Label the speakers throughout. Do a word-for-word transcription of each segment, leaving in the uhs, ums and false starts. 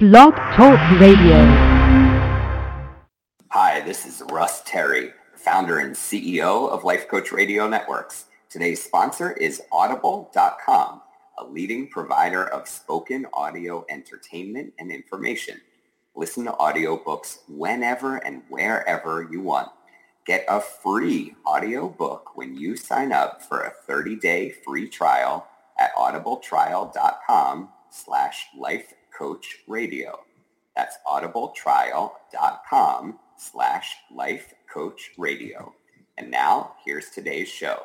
Speaker 1: Blog Talk Radio.
Speaker 2: Hi, this is Russ Terry, founder and C E O of Life Coach Radio Networks. Today's sponsor is Audible dot com, a leading provider of spoken audio entertainment and information. Listen to audiobooks whenever and wherever you want. Get a free audiobook when you sign up for a thirty-day free trial at audibletrial.com slash lifecoachradio. That's audibletrial.com slash lifecoachradio. And now, here's today's show.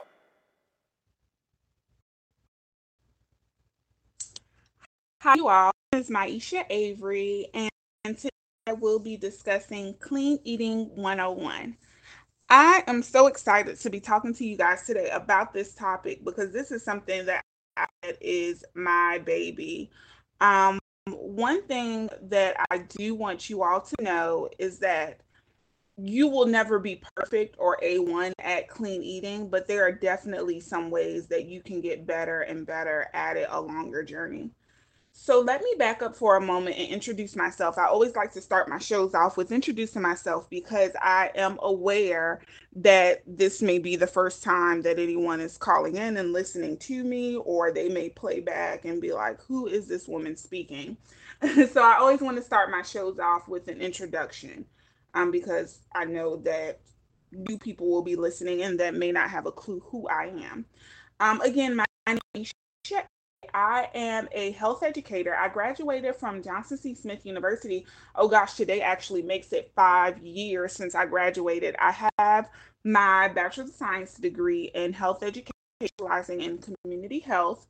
Speaker 3: Hi, you all. This is Maisha Avery, and today I will be discussing Clean Eating one oh one. I am so excited to be talking to you guys today about this topic because this is something that is my baby. Um, one thing that I do want you all to know is that you will never be perfect or A one at clean eating, but there are definitely some ways that you can get better and better at it along your journey. So let me back up for a moment and introduce myself. I always like to start my shows off with introducing myself because I am aware that this may be the first time that anyone is calling in and listening to me, or they may play back and be like, who is this woman speaking? So I always want to start my shows off with an introduction um, because I know that new people will be listening and that may not have a clue who I am. Um, again, my name is Shet. I am a health educator. I graduated from Johnson C. Smith University. Oh gosh, today actually makes it five years since I graduated. I have my Bachelor of Science degree in health education, specializing in community health.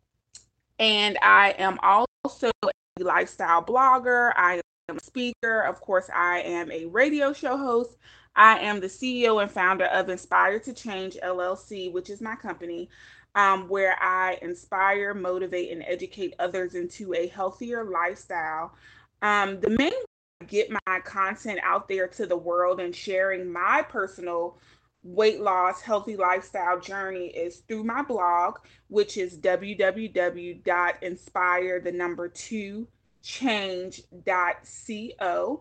Speaker 3: And I am also a lifestyle blogger. I am a speaker. Of course, I am a radio show host. I am the C E O and founder of Inspire to Change L L C, which is my company. Um, where I inspire, motivate, and educate others into a healthier lifestyle. Um, the main way I get my content out there to the world and sharing my personal weight loss, healthy lifestyle journey is through my blog, which is w w w dot inspire the number two change dot co.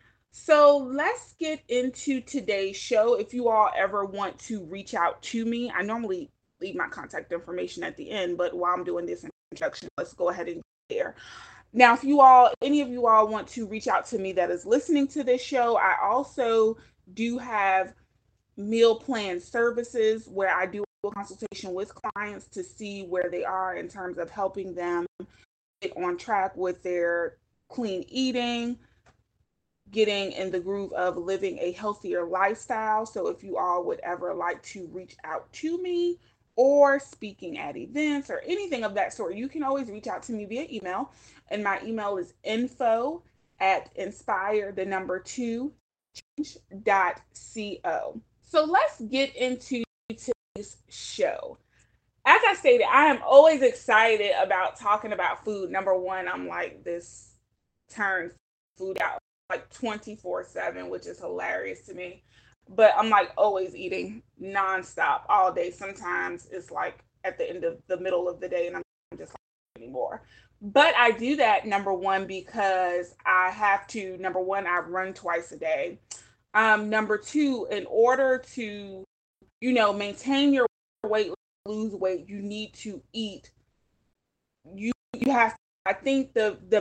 Speaker 3: So let's get into today's show. If you all ever want to reach out to me, I normally leave my contact information at the end, but while I'm doing this introduction, let's go ahead and get there. Now, if you all, any of you all want to reach out to me that is listening to this show, I also do have meal plan services where I do a consultation with clients to see where they are in terms of helping them get on track with their clean eating, getting in the groove of living a healthier lifestyle. So if you all would ever like to reach out to me or speaking at events or anything of that sort, you can always reach out to me via email. And my email is info at inspire the number two dot co. So let's get into today's show. As I stated, I am always excited about talking about food. Number one, I'm like this turn food out like twenty-four seven, which is hilarious to me. But I'm like always eating nonstop all day. Sometimes it's like at the end of the middle of the day and I'm just like anymore. But I do that, number one, because I have to. Number one, I run twice a day. Um, number two, in order to, you know, maintain your weight, lose weight, you need to eat. You you have, I think the the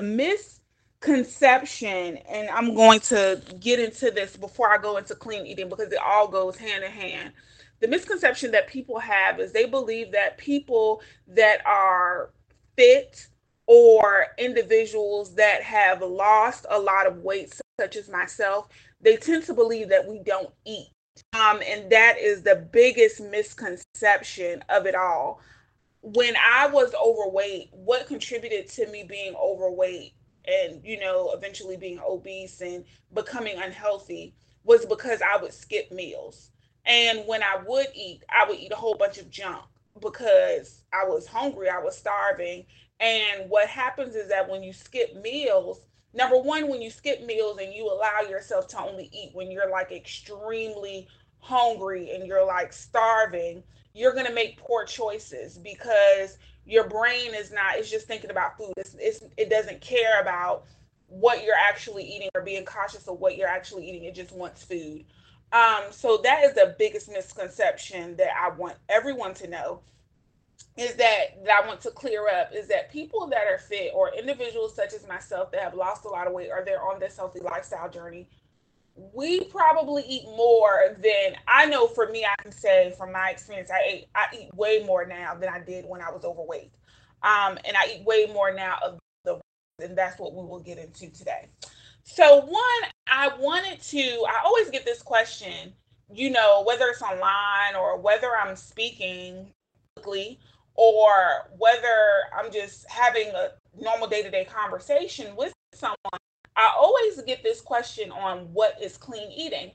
Speaker 3: misconception, and I'm going to get into this before I go into clean eating because it all goes hand in hand. The misconception that people have is they believe that people that are fit or individuals that have lost a lot of weight, such as myself, they tend to believe that we don't eat. Um, and that is the biggest misconception of it all. When I was overweight, what contributed to me being overweight and, you know, eventually being obese and becoming unhealthy was because I would skip meals. And when I would eat, I would eat a whole bunch of junk because I was hungry, I was starving. And what happens is that when you skip meals, number one, when you skip meals and you allow yourself to only eat when you're like extremely hungry and you're like starving, you're going to make poor choices because your brain is not, it's just thinking about food. It's, it's, it doesn't care about what you're actually eating or being cautious of what you're actually eating. It just wants food. Um, so that is the biggest misconception that I want everyone to know is that that I want to clear up is that people that are fit or individuals such as myself that have lost a lot of weight or they're on this healthy lifestyle journey, we probably eat more than I know. For me, I can say from my experience, I ate I eat way more now than I did when I was overweight. Um, and I eat way more now of the and that's what we will get into today. So one, I wanted to, I always get this question, you know, whether it's online or whether I'm speaking publicly or whether I'm just having a normal day-to-day conversation with someone, I always get this question on what is clean eating.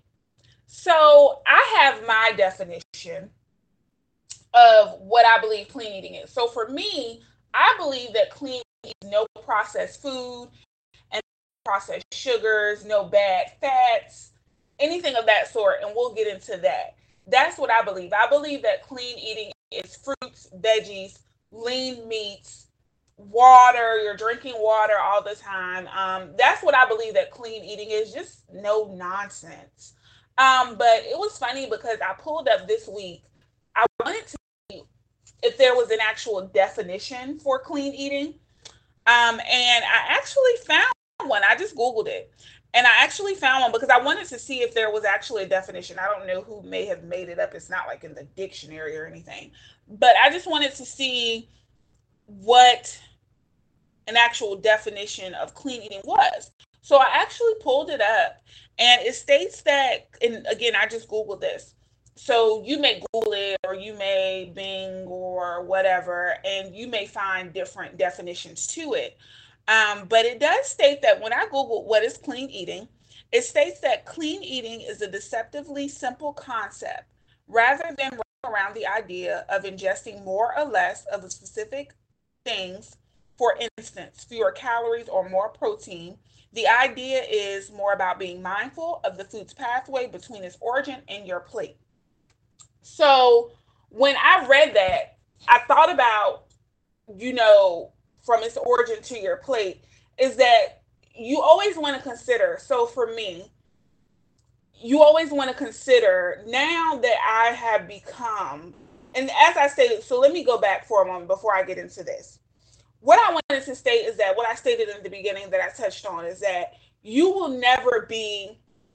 Speaker 3: So I have my definition of what I believe clean eating is. So for me, I believe that clean eating is no processed food and processed sugars, no bad fats, anything of that sort. And we'll get into that. That's what I believe. I believe that clean eating is fruits, veggies, lean meats, water. You're drinking water all the time. Um, that's what I believe that clean eating is, just no nonsense. Um, but it was funny because I pulled up this week. I wanted to see if there was an actual definition for clean eating. Um, and I actually found one. I just Googled it. And I actually found one because I wanted to see if there was actually a definition. I don't know who may have made it up. It's not like in the dictionary or anything. But I just wanted to see what an actual definition of clean eating was. So I actually pulled it up and it states that, and again, I just Googled this. So you may Google it or you may Bing or whatever, and you may find different definitions to it. Um, but it does state that when I Googled what is clean eating, it states that clean eating is a deceptively simple concept rather than around the idea of ingesting more or less of a specific things, for instance, fewer calories or more protein. The idea is more about being mindful of the food's pathway between its origin and your plate. So when I read that, I thought about, you know, from its origin to your plate, is that you always want to consider. So for me, you always want to consider now that I have become, and as I stated, so let me go back for a moment before I get into this. What I wanted to state is that what I stated in the beginning that I touched on is that you will never be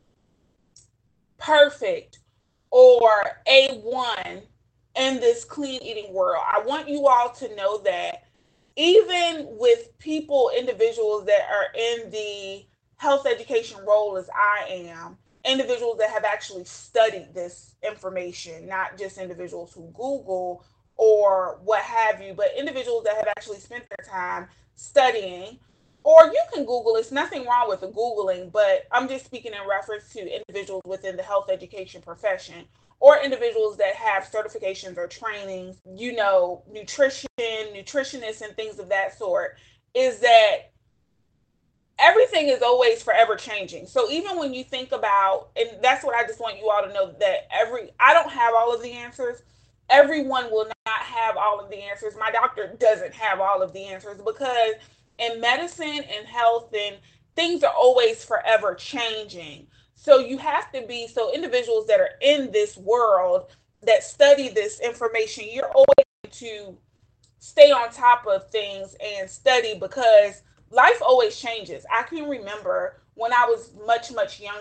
Speaker 3: perfect or A one in this clean eating world. I want you all to know that even with people, individuals that are in the health education role as I am, individuals that have actually studied this information, not just individuals who Google or what have you, but individuals that have actually spent their time studying. Or you can Google, it's nothing wrong with the Googling, but I'm just speaking in reference to individuals within the health education profession or individuals that have certifications or trainings, you know, nutrition, nutritionists, and things of that sort, is that everything is always forever changing. So even when you think about, and that's what I just want you all to know, that every, I don't have all of the answers. Everyone will not have all of the answers. My doctor doesn't have all of the answers because in medicine and health and things are always forever changing. So you have to be, so individuals that are in this world that study this information, you're always going to stay on top of things and study because life always changes. I can remember when I was much, much younger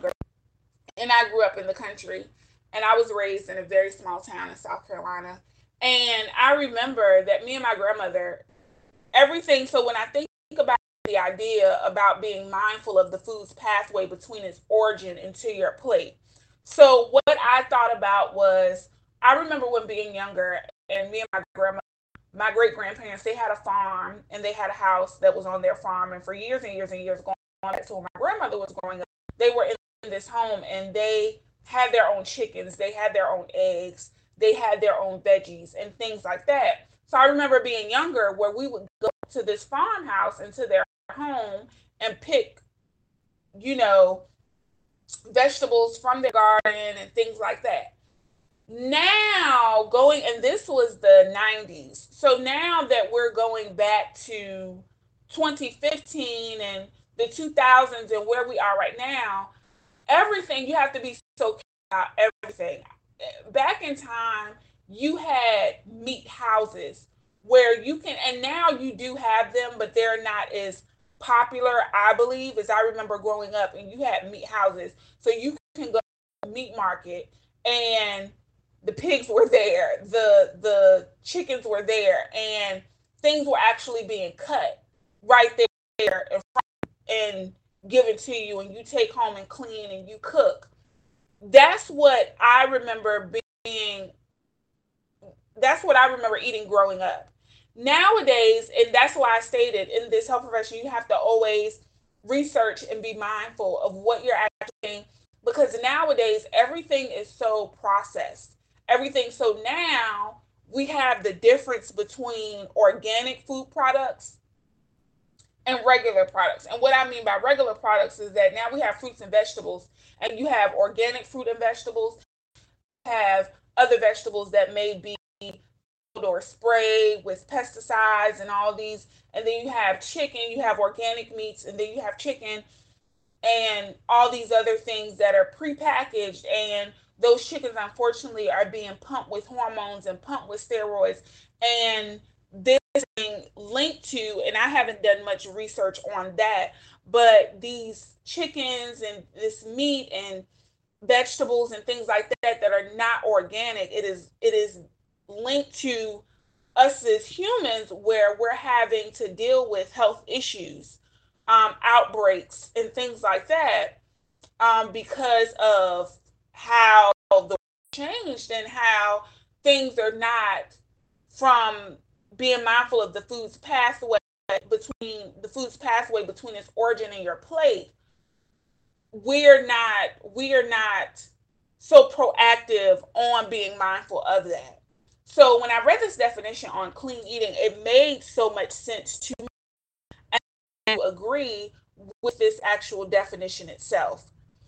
Speaker 3: and I grew up in the country and I was raised in a very small town in South Carolina. And I remember that me and my grandmother, everything. So when I think about the idea about being mindful of the food's pathway between its origin into your plate. So what I thought about was, I remember when being younger and me and my grandma, my great grandparents, they had a farm and they had a house that was on their farm. And for years and years and years going on, so when my grandmother was growing up, they were in this home and they had their own chickens, they had their own eggs, they had their own veggies and things like that. So I remember being younger where we would go to this farmhouse and to their home and pick, you know, vegetables from their garden and things like that. Now going, and this was the nineties. So now that we're going back to twenty fifteen and the two thousands and where we are right now, everything you have to be so careful about everything. Back in time, you had meat houses where you can, and now you do have them, but they're not as popular, I believe, as I remember growing up. And you had meat houses, so you can go to the meat market, and the pigs were there, the the chickens were there, and things were actually being cut right there in front and given to you, and you take home and clean and you cook. That's what I remember being, that's what I remember eating growing up. Nowadays, and that's why I stated in this health profession, you have to always research and be mindful of what you're actually eating, because nowadays everything is so processed. Everything. So now we have the difference between organic food products and regular products. And what I mean by regular products is that now we have fruits and vegetables, and you have organic fruit and vegetables, have other vegetables that may be or sprayed with pesticides and all these, and then you have chicken, you have organic meats, and then you have chicken and all these other things that are prepackaged, and those chickens unfortunately are being pumped with hormones and pumped with steroids, and this thing linked to, and I haven't done much research on that, but these chickens and this meat and vegetables and things like that that are not organic, it is it is linked to us as humans, where we're having to deal with health issues, um, outbreaks and things like that, um, because of how the world changed and how things are not, from being mindful of the food's pathway between the food's pathway between its origin and your plate. We're not we're not so proactive on being mindful of that. So when I read this definition on clean eating, it made so much sense to me, and I agree with this actual definition itself.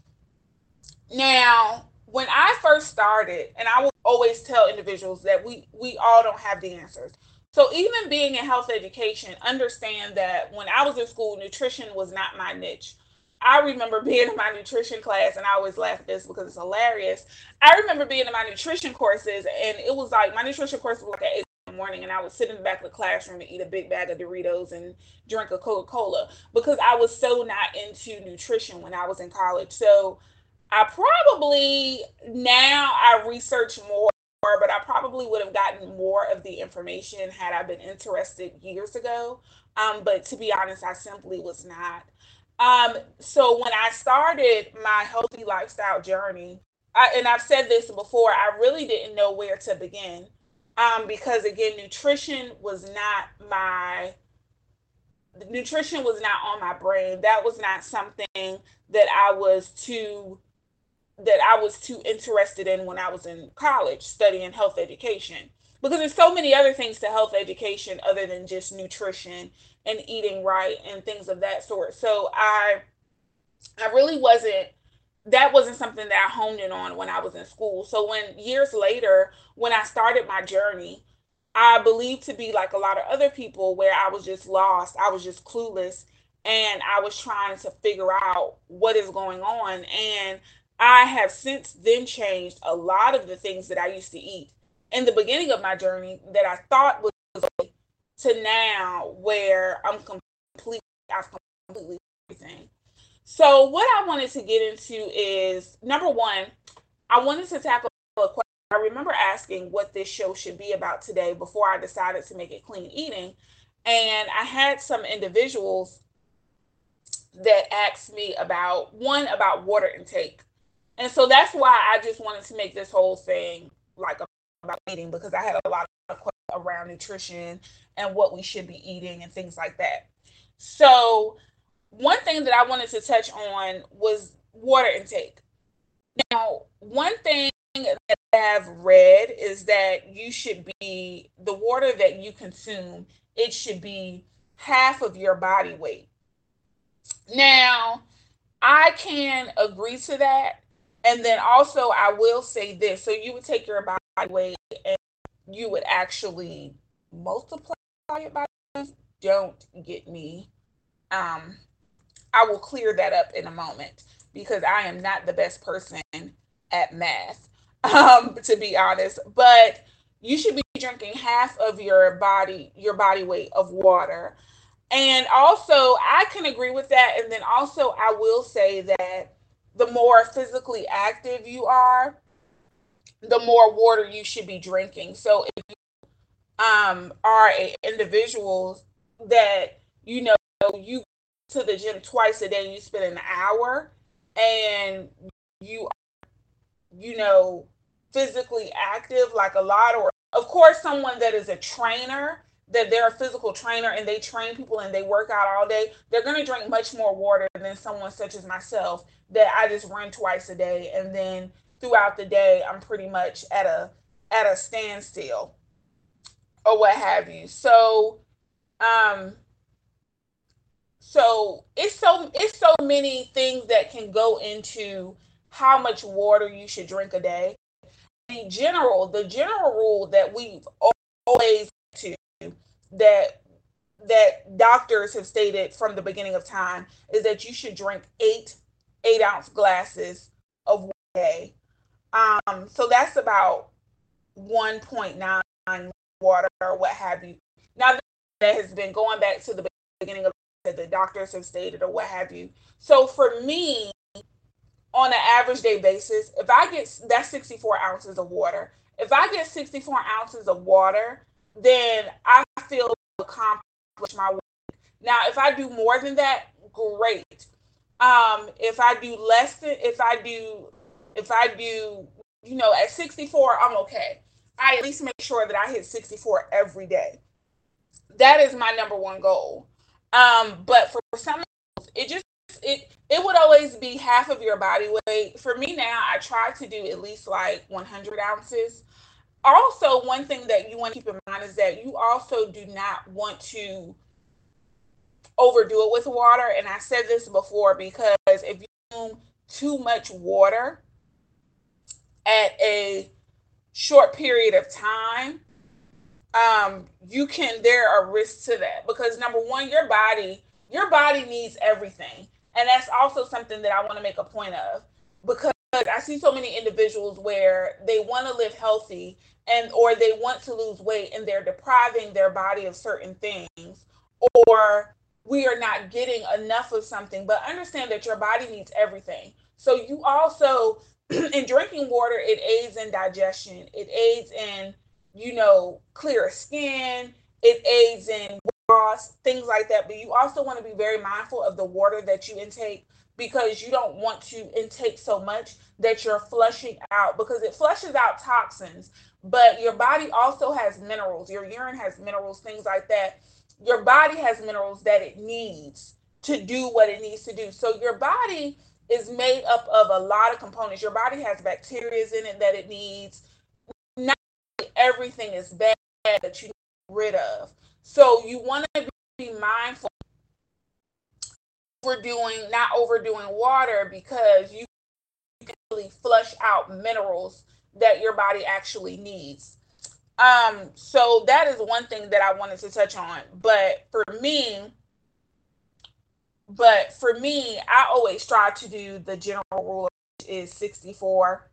Speaker 3: Now, when I first started, and I will always tell individuals that we we all don't have the answers. So even being in health education, understand that when I was in school, nutrition was not my niche. I remember being in my nutrition class, and I always laugh at this because it's hilarious. I remember being in my nutrition courses, and it was like my nutrition course was like at eight in the morning, and I would sit in the back of the classroom and eat a big bag of Doritos and drink a Coca Cola because I was so not into nutrition when I was in college. So I probably, now I research more, but I probably would have gotten more of the information had I been interested years ago. Um, but to be honest, I simply was not. Um, so when I started my healthy lifestyle journey, I, and I've said this before, I really didn't know where to begin. Um, because again, nutrition was not my nutrition was not on my brain. That was not something that I was too that I was too interested in when I was in college studying health education. Because there's so many other things to health education other than just nutrition and eating right and things of that sort. So I I really wasn't that wasn't something that I honed in on when I was in school. So when years later, when I started my journey, I believe to be like a lot of other people where I was just lost, I was just clueless, and I was trying to figure out what is going on. And I have since then changed a lot of the things that I used to eat in the beginning of my journey that I thought was okay, to now where I'm completely, I've completely everything. So what I wanted to get into is number one, I wanted to tackle a question. I remember asking what this show should be about today before I decided to make it clean eating. And I had some individuals that asked me about one about water intake. And so that's why I just wanted to make this whole thing like about eating, because I had a lot of questions around nutrition and what we should be eating and things like that. So one thing that I wanted to touch on was water intake. Now, one thing that I have read is that you should be the water that you consume, it should be half of your body weight. Now, I can agree to that. And then also, I will say this. So you would take your body weight and you would actually multiply it by, don't get me. Um, I will clear that up in a moment because I am not the best person at math, um, to be honest. But you should be drinking half of your body, your body weight of water. And also, I can agree with that. And then also, I will say that the more physically active you are, the more water you should be drinking. So if um are a individuals that you know you go to the gym twice a day, you spend an hour, and you you know physically active like a lot, or of course someone that is a trainer, that they're a physical trainer and they train people and they work out all day, they're going to drink much more water than someone such as myself that I just run twice a day, and then throughout the day I'm pretty much at a at a standstill or what have you. So um so it's so it's so many things that can go into how much water you should drink a day. In general, the general rule that we've always to that that doctors have stated from the beginning of time is that you should drink eight eight ounce glasses of water a day. Um, so that's about one point nine water or what have you. Now that has been going back to the beginning of that the doctors have stated or what have you. So for me, on an average day basis, if I get that's sixty-four ounces of water. If I get sixty-four ounces of water, then I feel accomplished my work. Now, if I do more than that, great. Um, if I do less than, if I do, if I do, you know, at sixty-four, I'm okay. I at least make sure that I hit sixty-four every day. That is my number one goal. Um, but for some, it just it it would always be half of your body weight. For me now, I try to do at least like one hundred ounces. Also, one thing that you want to keep in mind is that you also do not want to overdo it with water. And I said this before because if you consume too much water at a short period of time, um, you can there are risks to that because number one, your body your body needs everything, and that's also something that I want to make a point of because I see so many individuals where they want to live healthy and or they want to lose weight and they're depriving their body of certain things, or we are not getting enough of something. But understand that your body needs everything. So you also in drinking water, it aids in digestion, it aids in you know clear skin, it aids in loss, things like that. But you also want to be very mindful of the water that you intake because you don't want to intake so much that you're flushing out because it flushes out toxins. But your body also has minerals. Your urine has minerals, things like that. Your body has minerals that it needs to do what it needs to do. So your body is made up of a lot of components. Your body has bacteria in it that it needs. Not everything is bad that you get rid of. So you want to be mindful overdoing, not overdoing water because you can really flush out minerals that your body actually needs. Um, so that is one thing that I wanted to touch on. But for me, but for me, I always try to do the general rule, which is sixty-four,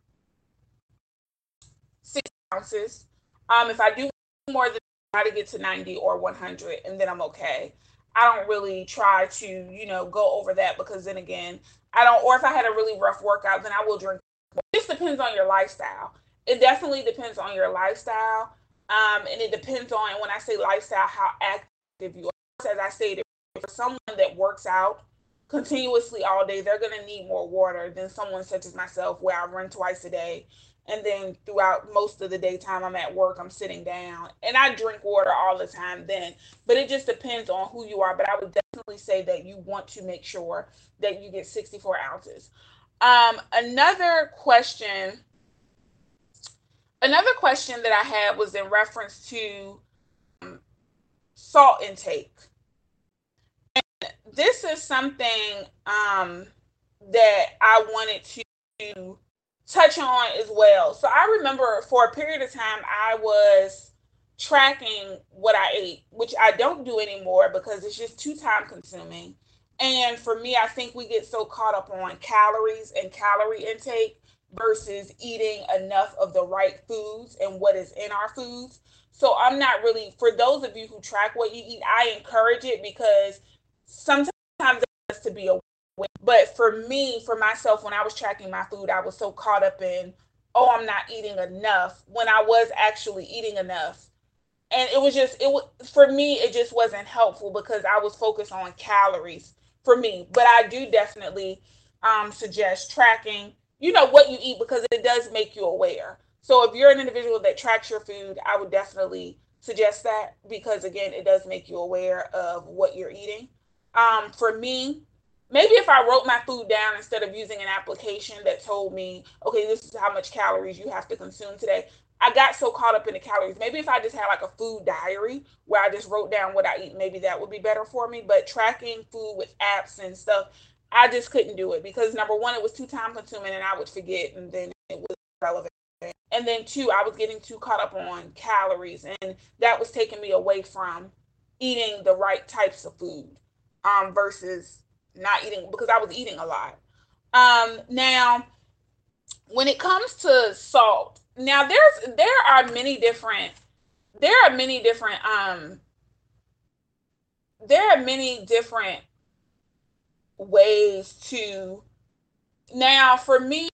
Speaker 3: six ounces. Um, if I do more than try to get to ninety or one hundred, and then I'm okay. I don't really try to, you know, go over that because then again, I don't, or if I had a really rough workout, then I will drink. It just depends on your lifestyle. It definitely depends on your lifestyle. Um, and it depends on, when I say lifestyle, how active you are. As I stated, for someone that works out continuously all day, they're going to need more water than someone such as myself, where I run twice a day. And then throughout most of the daytime I'm at work, I'm sitting down and I drink water all the time then. But it just depends on who you are. But I would definitely say that you want to make sure that you get sixty-four ounces. Um, another question, another question that I had was in reference to um, salt intake. And this is something um, that I wanted to touch on as well. So I remember for a period of time I was tracking what I ate, which I don't do anymore because it's just too time consuming. And for me, I think we get so caught up on calories and calorie intake versus eating enough of the right foods and what is in our foods. So I'm not really, for those of you who track what you eat, I encourage it because sometimes it has to be a way. But for me, for myself, when I was tracking my food, I was so caught up in, oh, I'm not eating enough when I was actually eating enough. And it was just, it was, for me, it just wasn't helpful because I was focused on calories for me. But I do definitely um, suggest tracking, you know, what you eat because it does make you aware. So if you're an individual that tracks your food, I would definitely suggest that because again, it does make you aware of what you're eating. Um, for me, maybe if I wrote my food down instead of using an application that told me, okay, this is how much calories you have to consume today. I got so caught up in the calories. Maybe if I just had like a food diary where I just wrote down what I eat, maybe that would be better for me. But tracking food with apps and stuff, I just couldn't do it because number one, it was too time consuming and I would forget and then it was relevant. And then two, I was getting too caught up on calories and that was taking me away from eating the right types of food um, versus not eating because I was eating a lot. Um, now, when it comes to salt, now there's there are many different there are many different um there are many different ways to now for me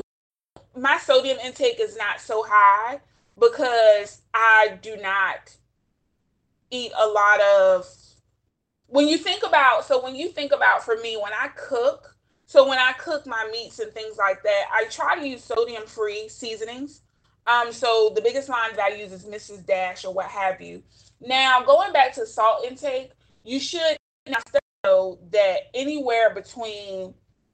Speaker 3: my sodium intake is not so high because I do not eat a lot of when you think about so when you think about for me when I cook so when I cook my meats and things like that I try to use sodium free seasonings. Um so the biggest line that I use is Missus Dash or what have you. Now going back to salt intake, you should now know that anywhere between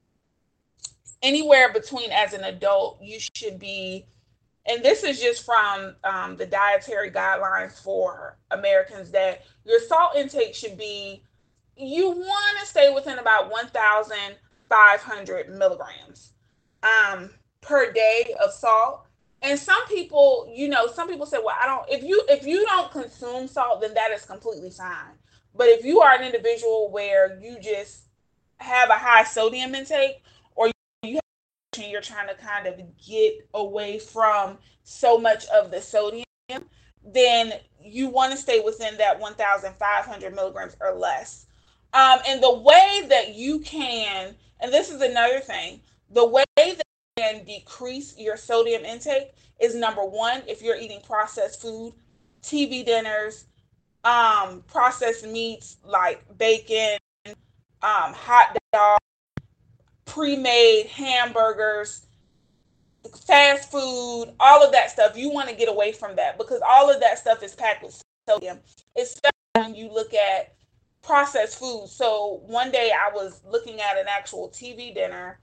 Speaker 3: anywhere between as an adult you should be, and this is just from um, the dietary guidelines for Americans, that your salt intake should be, you want to stay within about one thousand five hundred milligrams um, per day of salt. And some people, you know, some people say, well, I don't, if you, if you don't consume salt, then that is completely fine. But if you are an individual where you just have a high sodium intake or you and you're trying to kind of get away from so much of the sodium, then you want to stay within that one thousand five hundred milligrams or less. Um, and the way that you can, and this is another thing, the way that you can decrease your sodium intake is number one, if you're eating processed food, T V dinners, um, processed meats like bacon, um, hot dogs, pre-made hamburgers, fast food, all of that stuff. You want to get away from that because all of that stuff is packed with sodium, especially when you look at processed food. So one day I was looking at an actual T V dinner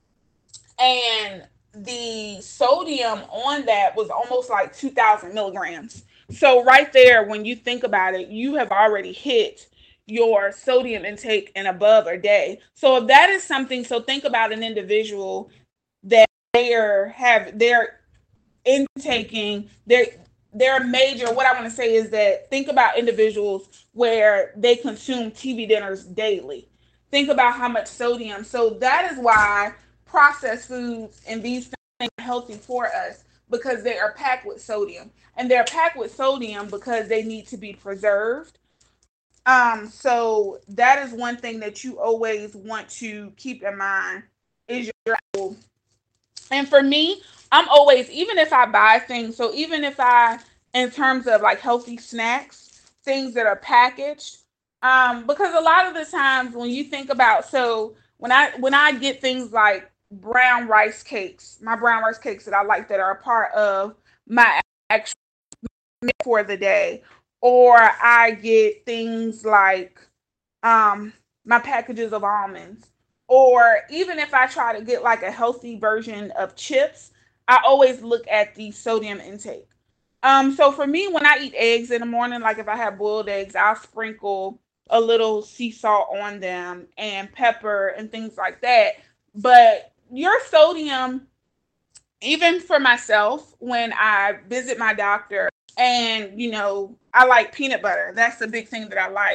Speaker 3: and the sodium on that was almost like two thousand milligrams. So right there, when you think about it, you have already hit your sodium intake and above a day. So if that is something, so think about an individual that they are have they're intaking their their major, what I want to say is that think about individuals where they consume T V dinners daily. Think about how much sodium. So that is why processed foods and these things are healthy for us because they are packed with sodium. And they're packed with sodium because they need to be preserved. Um, so that is one thing that you always want to keep in mind is your apple. And for me, I'm always, even if I buy things, so even if I, in terms of like healthy snacks, things that are packaged, um, because a lot of the times when you think about, so when I when I get things like brown rice cakes, my brown rice cakes that I like that are a part of my actual meal for the day, or I get things like um my packages of almonds, or even if I try to get like a healthy version of chips, I always look at the sodium intake. Um so for me, when I eat eggs in the morning, like if I have boiled eggs, I'll sprinkle a little sea salt on them and pepper and things like that. But your sodium, even for myself, when I visit my doctor, and you know I like peanut butter, that's the big thing that I like.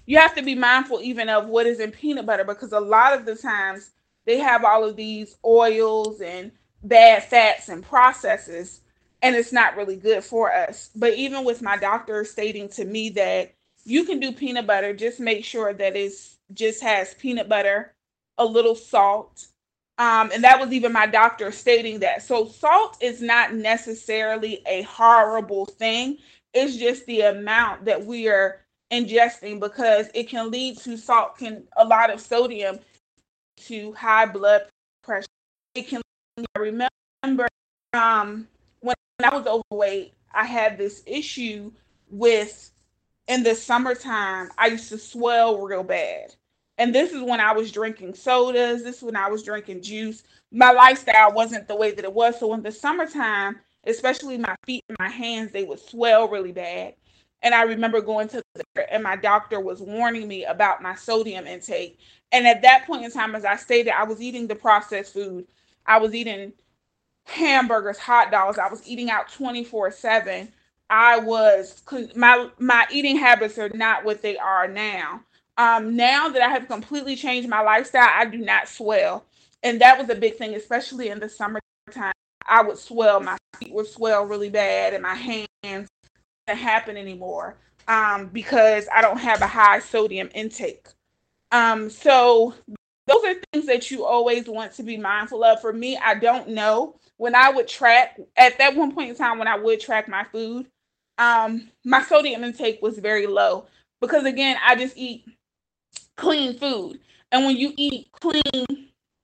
Speaker 3: you have to be mindful even of what is in peanut butter, because a lot of the times they have all of these oils and bad fats and processes, and it's not really good for us. But even with my doctor stating to me that you can do peanut butter, just make sure that it's just has peanut butter, a little salt. Um, and that was even my doctor stating that. So salt is not necessarily a horrible thing. It's just the amount that we are ingesting, because it can lead to salt can a lot of sodium to high blood pressure. It can, I remember um, when I was overweight, I had this issue with, in the summertime, I used to swell real bad. And this is when I was drinking sodas. This is when I was drinking juice. My lifestyle wasn't the way that it was. So in the summertime, especially my feet and my hands, they would swell really bad. And I remember going to the doctor, and my doctor was warning me about my sodium intake. And at that point in time, as I stated, I was eating the processed food. I was eating hamburgers, hot dogs. I was eating out twenty-four seven. I was, my my eating habits are not what they are now. Um, now that I have completely changed my lifestyle, I do not swell. And that was a big thing, especially in the summertime. I would swell, my feet would swell really bad, and my hands didn't happen anymore, um, because I don't have a high sodium intake. Um, so those are things that you always want to be mindful of. For me, I don't know. When I would track, at that one point in time when I would track my food, um, my sodium intake was very low, because again, I just eat clean food. And when you eat clean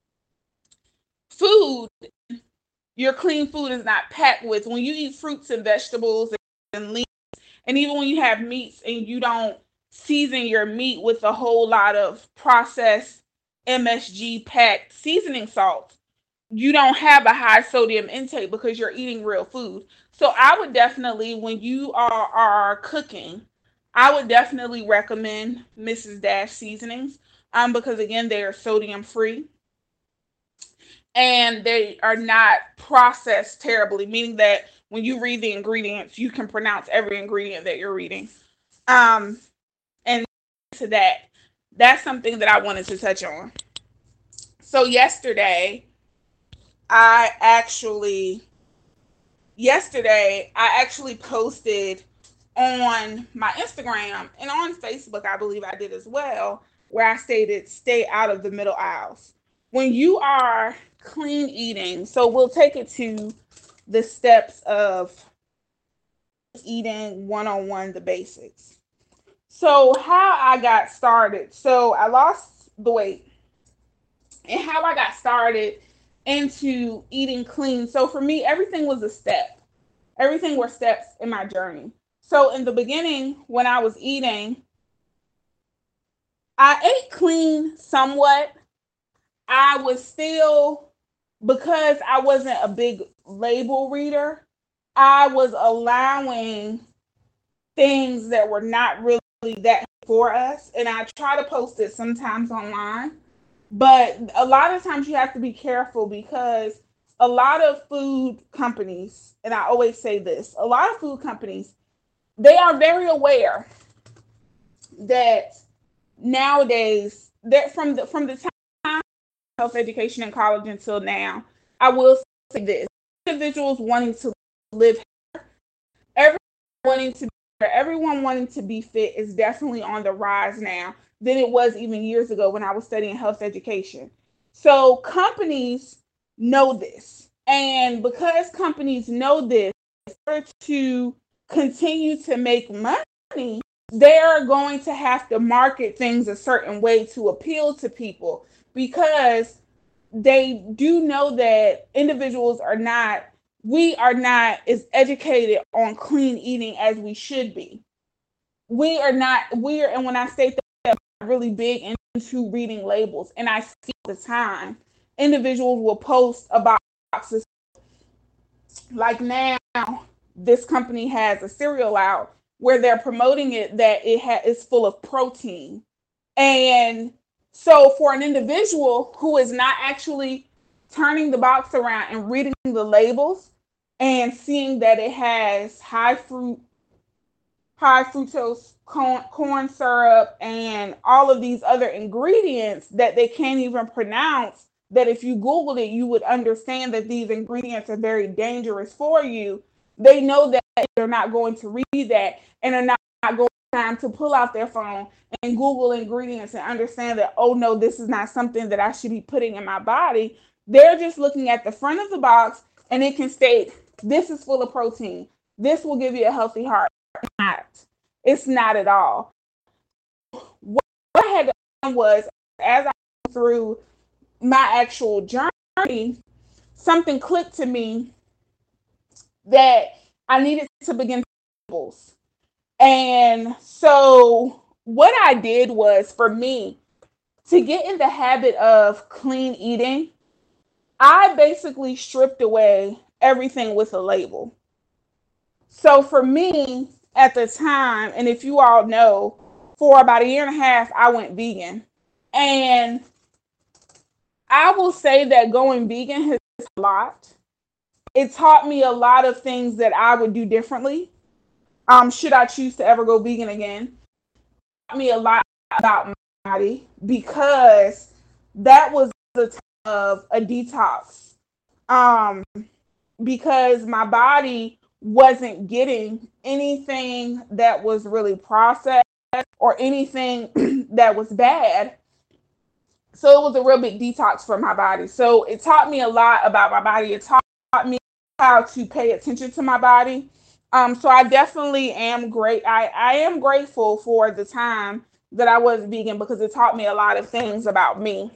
Speaker 3: food, your clean food is not packed with, when you eat fruits and vegetables and lean, and even when you have meats and you don't season your meat with a whole lot of processed M S G packed seasoning salts, you don't have a high sodium intake because you're eating real food. So I would definitely, when you are, are cooking, I would definitely recommend Missus Dash seasonings, um, because again, they are sodium free and they are not processed terribly, meaning that when you read the ingredients, you can pronounce every ingredient that you're reading. Um, and to that, that's something that I wanted to touch on. So yesterday, I actually, yesterday, I actually posted on my Instagram and on Facebook, I believe I did as well, where I stated, stay out of the middle aisles. When you are clean eating, so we'll take it to the steps of eating one oh one, the basics. So how I got started. So I lost the weight, and how I got started into eating clean. So for me, everything was a step. Everything were steps in my journey. So in the beginning, when I was eating, I ate clean somewhat. I was still, because I wasn't a big label reader, I was allowing things that were not really that for us. And I try to post it sometimes online. But a lot of times you have to be careful, because a lot of food companies, and I always say this, a lot of food companies, they are very aware that nowadays, that from the from the time of health education in college until now, I will say this: individuals wanting to live, everyone wanting to, everyone wanting to be fit is definitely on the rise now than it was even years ago when I was studying health education. So companies know this, and because companies know this, in order to continue to make money, they're going to have to market things a certain way to appeal to people, because they do know that individuals are not, we are not as educated on clean eating as we should be. We are not, we are, and when I say that, I'm really big into reading labels, and I see all the time individuals will post about boxes. Like now, this company has a cereal out where they're promoting it that it ha- is full of protein. And so for an individual who is not actually turning the box around and reading the labels and seeing that it has high fruit, high fructose corn, corn syrup and all of these other ingredients that they can't even pronounce, that if you Googled it, you would understand that these ingredients are very dangerous for you. They know that they're not going to read that and are not, not going to time to pull out their phone and Google ingredients and understand that, oh no, this is not something that I should be putting in my body. They're just looking at the front of the box and it can state, this is full of protein. This will give you a healthy heart. It's not. It's not at all. What I had done was, as I went through my actual journey, something clicked to me that I needed to begin to. And so what I did was, for me, to get in the habit of clean eating, I basically stripped away everything with a label. So for me at the time, and if you all know, for about a year and a half, I went vegan. And I will say that going vegan has a lot. It taught me a lot of things that I would do differently. Um, should I choose to ever go vegan again? It taught me a lot about my body, because that was the time of a detox. Um, because my body wasn't getting anything that was really processed or anything that was bad. So it was a real big detox for my body. So it taught me a lot about my body. It taught me how to pay attention to my body. Um, so I definitely am great. I, I am grateful for the time that I was vegan, because it taught me a lot of things about me.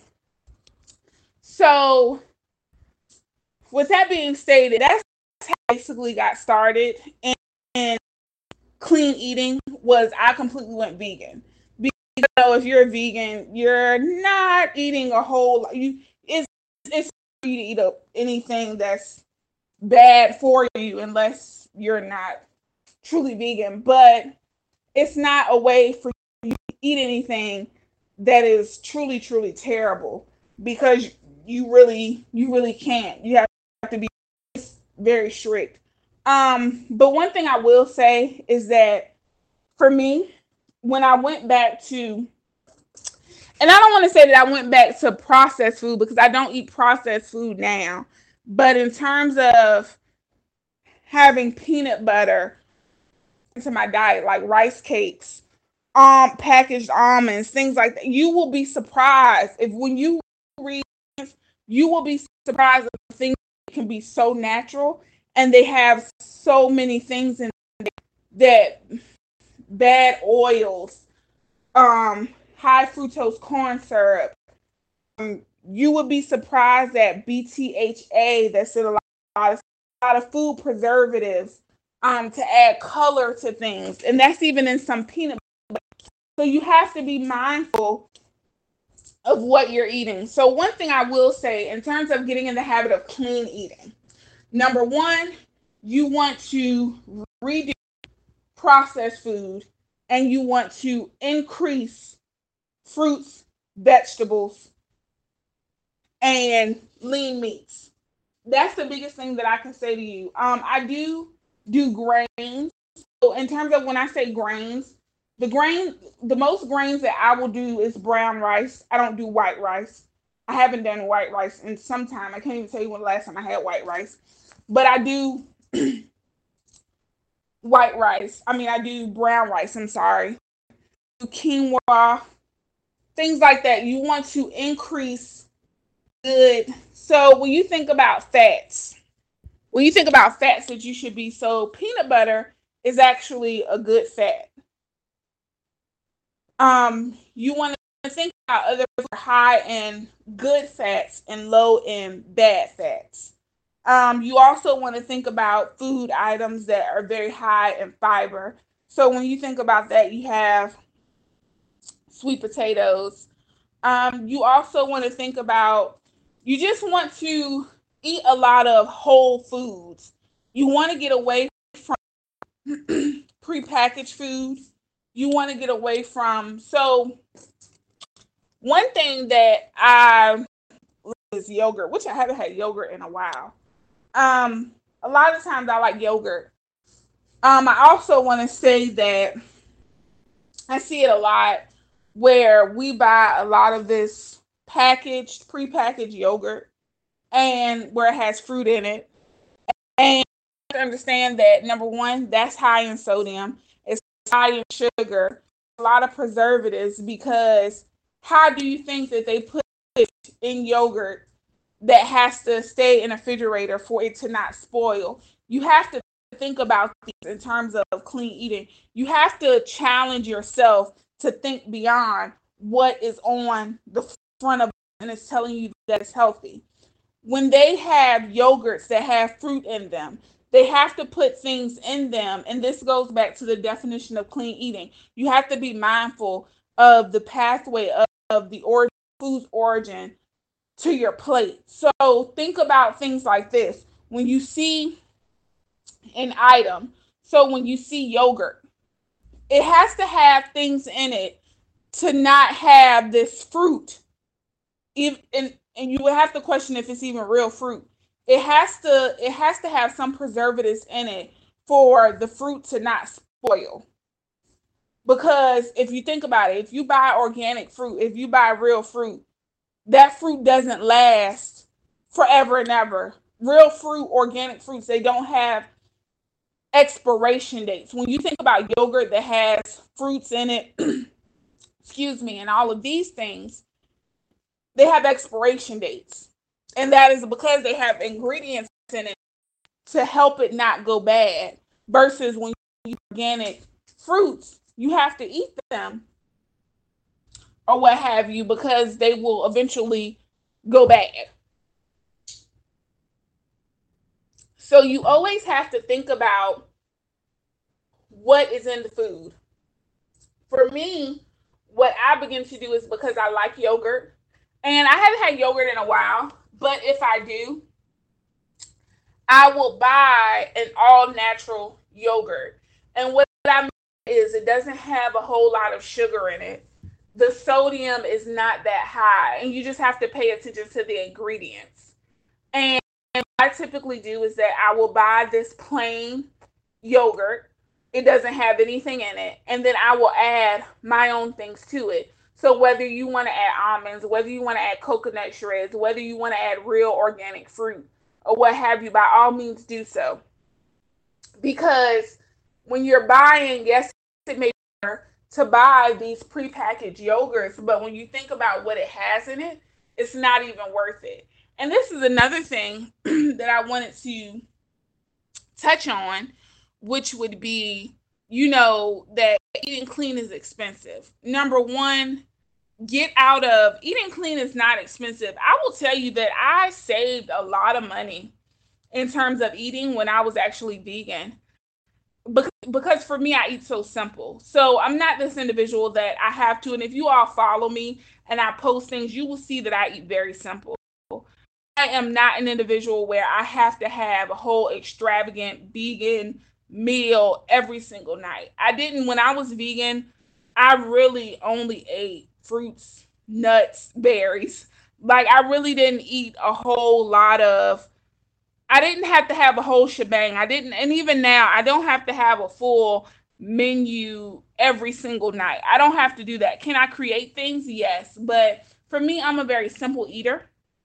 Speaker 3: So with that being stated, that's how I basically got started in, in clean eating. Was I completely went vegan. So if you're a vegan, you're not eating a whole, you it's it's for you to eat up anything that's bad for you, unless you're not truly vegan. But it's not a way for you to eat anything that is truly, truly terrible, because you really, you really can't. You have to be very strict. Um, but one thing I will say is that for me, when I went back to, and I don't want to say that I went back to processed food, because I don't eat processed food now, but in terms of having peanut butter into my diet, like rice cakes, um, packaged almonds, things like that, you will be surprised if when you read, you will be surprised that things can be so natural and they have so many things in that bad oils, um, high fructose corn syrup. Um, you would be surprised at B T H A that's in a lot, of, a lot of food preservatives, um, to add color to things. And that's even in some peanut butter. So you have to be mindful of what you're eating. So one thing I will say in terms of getting in the habit of clean eating, number one, you want to reduce processed food, and you want to increase fruits, vegetables, and lean meats. That's the biggest thing that I can say to you. Um, I do do grains. So in terms of when I say grains, the grain, the most grains that I will do is brown rice. I don't do white rice. I haven't done white rice in some time. I can't even tell you when the last time I had white rice. But I do white rice. I mean, I do brown rice. I'm sorry. Quinoa, things like that. You want to increase good. So when you think about fats, when you think about fats that you should be, so peanut butter is actually a good fat. Um, you want to think about other high in good fats and low in bad fats. Um, you also want to think about food items that are very high in fiber. So when you think about that, you have sweet potatoes. Um, you also want to think about, you just want to eat a lot of whole foods. You want to get away from prepackaged food. You want to get away from, so one thing that I is yogurt, which I haven't had yogurt in a while. Um, a lot of times I like yogurt Um, I also want to say that I see it a lot where we buy a lot of this packaged, prepackaged yogurt and where it has fruit in it. And you have to understand that number one, that's high in sodium, it's high in sugar, a lot of preservatives because how do you think that they put it in yogurt that has to stay in a refrigerator for it to not spoil? You have to think about these in terms of clean eating. You have to challenge yourself to think beyond what is on the front of it and it's telling you that it's healthy. When they have yogurts that have fruit in them, they have to put things in them. And this goes back to the definition of clean eating. You have to be mindful of the pathway of, of the origin, food's origin to your plate. So think about things like this. When you see an item, so when you see yogurt, it has to have things in it to not have this fruit. If, and, and you would have to question if it's even real fruit. It has to it has to have some preservatives in it for the fruit to not spoil. Because if you think about it, if you buy organic fruit, if you buy real fruit, that fruit doesn't last forever and ever. Real fruit, organic fruits, they don't have expiration dates. When you think about yogurt that has fruits in it, excuse me, and all of these things, they have expiration dates. And that is because they have ingredients in it to help it not go bad. Versus when you eat organic fruits, you have to eat them or what have you because they will eventually go bad. So you always have to think about what is in the food. For me, what I begin to do is because I like yogurt, and I haven't had yogurt in a while, but if I do, I will buy an all natural yogurt. And what I mean is it doesn't have a whole lot of sugar in it. The sodium is not that high, and you just have to pay attention to the ingredients. And what I typically do is that I will buy this plain yogurt. It doesn't have anything in it. And then I will add my own things to it. So whether you want to add almonds, whether you want to add coconut shreds, whether you want to add real organic fruit or what have you, by all means do so. Because when you're buying, yes, it may be better to buy these prepackaged yogurts, but when you think about what it has in it, it's not even worth it. And this is another thing that I wanted to touch on, which would be, you know, that eating clean is expensive. Number one, get out of eating clean is not expensive. I will tell you that I saved a lot of money in terms of eating when I was actually vegan. Because, because for me, I eat so simple. So I'm not this individual that I have to. And if you all follow me and I post things, you will see that I eat very simple. I am not an individual where I have to have a whole extravagant vegan meal every single night. I didn't, when I was vegan, I really only ate fruits, nuts, berries. Like I really didn't eat a whole lot of, I didn't have to have a whole shebang. I didn't, and even now, I don't have to have a full menu every single night. I don't have to do that. Can I create things? Yes. But for me, I'm a very simple eater.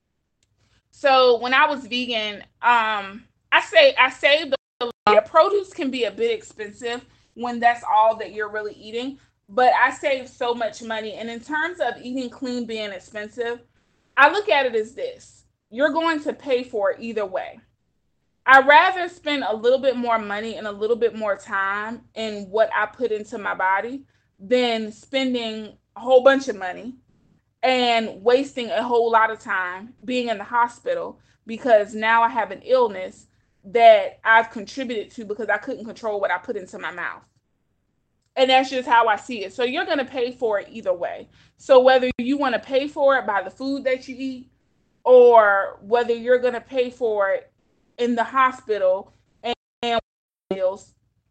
Speaker 3: So when I was vegan, um, I say I saved a lot. Produce can be a bit expensive when that's all that you're really eating, but I saved so much money. And in terms of eating clean being expensive, I look at it as this. You're going to pay for it either way. I'd rather spend a little bit more money and a little bit more time in what I put into my body than spending a whole bunch of money and wasting a whole lot of time being in the hospital because now I have an illness that I've contributed to because I couldn't control what I put into my mouth. And that's just how I see it. So you're going to pay for it either way. So whether you want to pay for it by the food that you eat or whether you're going to pay for it in the hospital and, and bills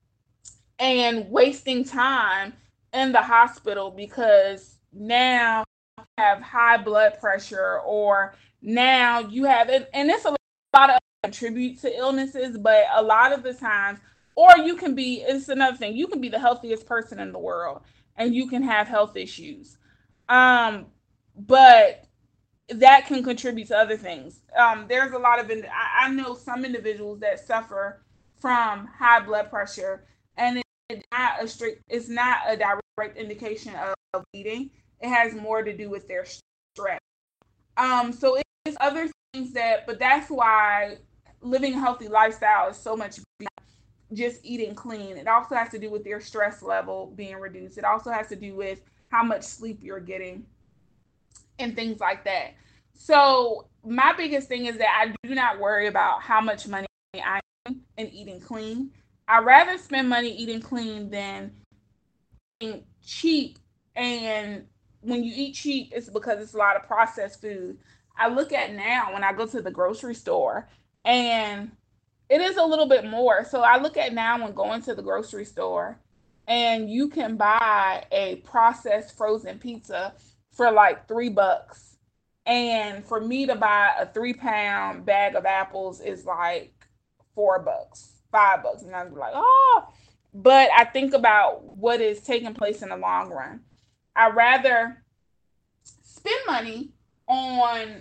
Speaker 3: and wasting time in the hospital because now have high blood pressure or now you have and, and it's a lot of contribute to illnesses, but a lot of the times or you can be, it's another thing, you can be the healthiest person in the world and you can have health issues. Um, but that can contribute to other things. Um, there's a lot of, I, I know some individuals that suffer from high blood pressure, and it's not a strict, it's not a direct indication of, of eating. It has more to do with their stress. Um, so it's other things that, but that's why living a healthy lifestyle is so much just eating clean. It also has to do with your stress level being reduced. It also has to do with how much sleep you're getting and things like that. So my biggest thing is that I do not worry about how much money I am in eating clean. I rather spend money eating clean than eating cheap. And when you eat cheap, it's because it's a lot of processed food. I look at now when I go to the grocery store, and it is a little bit more. So I look at now when going to the grocery store, and you can buy a processed frozen pizza for like three bucks. And for me to buy a three pound bag of apples is like four bucks, five bucks. And I'm like, oh, but I think about what is taking place in the long run. I rather spend money on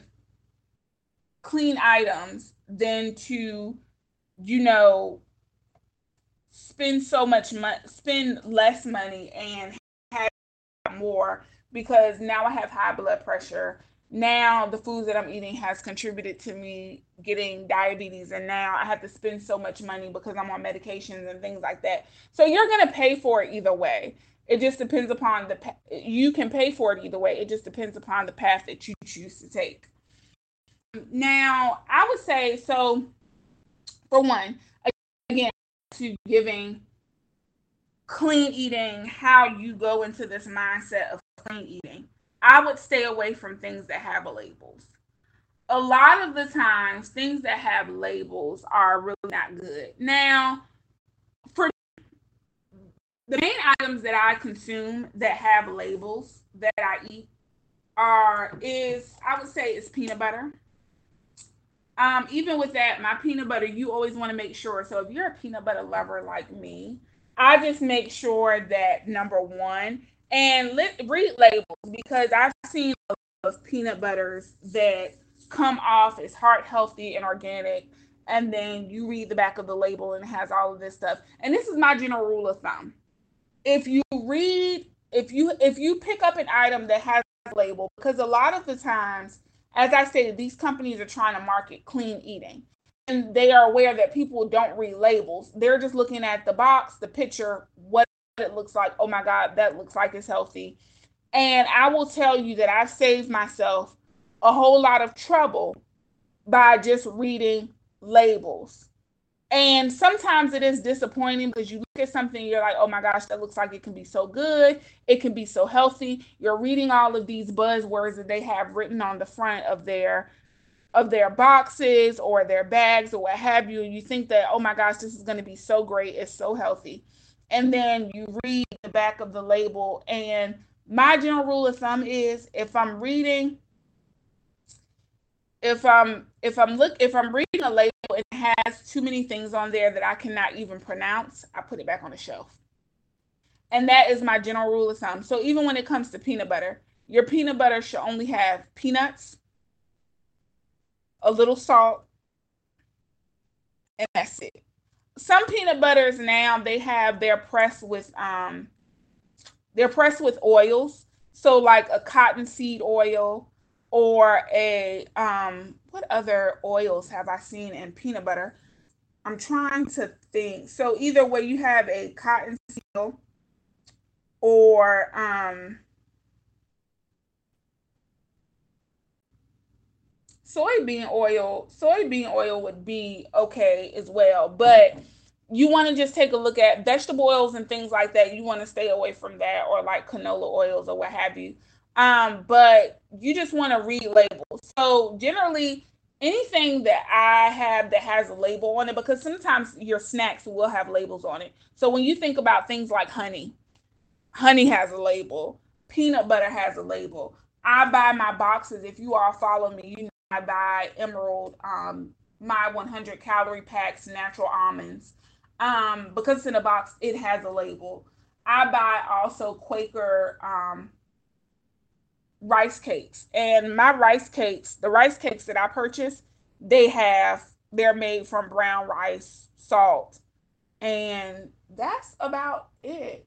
Speaker 3: clean items than to, you know, spend so much money, spend less money and have more, because now I have high blood pressure. Now the foods that I'm eating has contributed to me getting diabetes, and now I have to spend so much money because I'm on medications and things like that. So you're going to pay for it either way. It just depends upon the, you can pay for it either way. It just depends upon the path that you choose to take. Now, I would say, so for one, again, to giving clean eating, how you go into this mindset of clean eating, I would stay away from things that have labels. A lot of the times, things that have labels are really not good. Now, for the main items that I consume that have labels that I eat are, is, I would say, is peanut butter. Um, even with that, my peanut butter, you always want to make sure. So if you're a peanut butter lover like me, I just make sure that number one, and let, read labels, because I've seen of peanut butters that come off as heart healthy and organic, and then you read the back of the label and it has all of this stuff. And this is my general rule of thumb: if you read, if you if you pick up an item that has a label, because a lot of the times, as I stated, these companies are trying to market clean eating, and they are aware that people don't read labels. They're just looking at the box, the picture, what it looks like. Oh my God, that looks like it's healthy. And I will tell you that I've saved myself a whole lot of trouble by just reading labels. And sometimes it is disappointing because you look at something, you're like, oh my gosh, that looks like it can be so good. It can be so healthy. You're reading all of these buzzwords that they have written on the front of their of their boxes or their bags or what have you. You think that, oh my gosh, this is going to be so great. It's so healthy. And then you read the back of the label. And my general rule of thumb is, if I'm reading if I'm if I'm look if I'm reading a label and it has too many things on there that I cannot even pronounce, I put it back on the shelf. And that is my general rule of thumb. So even when it comes to peanut butter, your peanut butter should only have peanuts, a little salt, and that's it. Some peanut butters now, they have they're pressed with um they're pressed with oils. So like a cottonseed oil, or a um what other oils have I seen in peanut butter? I'm trying to think. So either way, you have a cottonseed oil, or um soybean oil. Soybean oil would be okay as well, but you want to just take a look at vegetable oils and things like that. You want to stay away from that, or like canola oils or what have you. Um, but you just want to read labels. So generally, anything that I have that has a label on it, because sometimes your snacks will have labels on it. So when you think about things like honey, honey has a label, peanut butter has a label. I buy my boxes. If you all follow me, you know I buy Emerald, um, my one hundred calorie packs, natural almonds. Um, because it's in a box, it has a label. I buy also Quaker um, rice cakes, and my rice cakes, the rice cakes that I purchase, they have they're made from brown rice, salt, and that's about it.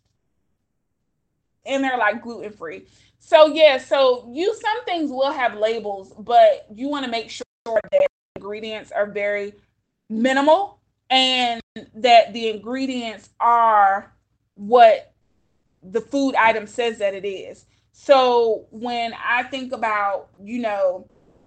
Speaker 3: And they're like gluten free. So yeah, so you some things will have labels, but you want to make sure that ingredients are very minimal and that the ingredients are what the food item says that it is. So when I think about, you know,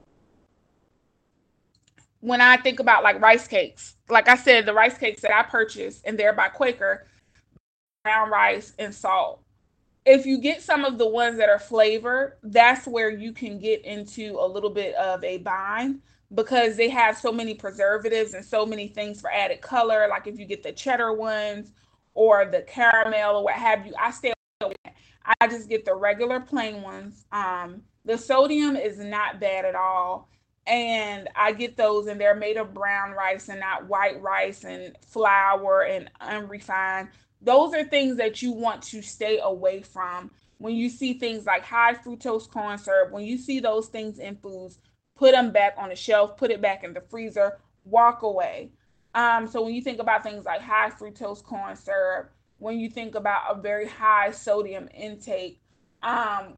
Speaker 3: when I think about like rice cakes, like I said, the rice cakes that I purchased and they're by Quaker, brown rice and salt. If you get some of the ones that are flavored, that's where you can get into a little bit of a bind because they have so many preservatives and so many things for added color. Like if you get the cheddar ones or the caramel or what have you, I stay away. I just get the regular plain ones. Um, the sodium is not bad at all. And I get those, and they're made of brown rice and not white rice and flour and unrefined. Those are things that you want to stay away from when you see things like high fructose corn syrup. When you see those things in foods, put them back on the shelf, put it back in the freezer, walk away. Um, so when you think about things like high fructose corn syrup, when you think about a very high sodium intake, um,